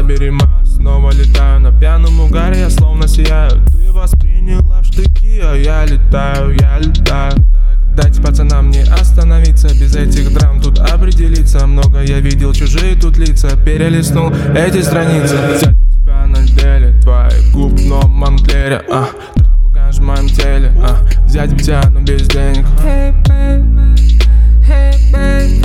забери масс. Снова летаю на пьяном угаре, я словно сияю. Ты восприняла в штыки, а я летаю, я летаю. Дайте пацанам не остановиться, без этих драм тут определиться. Много я видел, чужие тут лица, перелистнул эти страницы. Взять у тебя на деле, твои губ в новом манклере, трабл ганж в моем теле, взять тебя, но без денег. Hey babe, hey babe.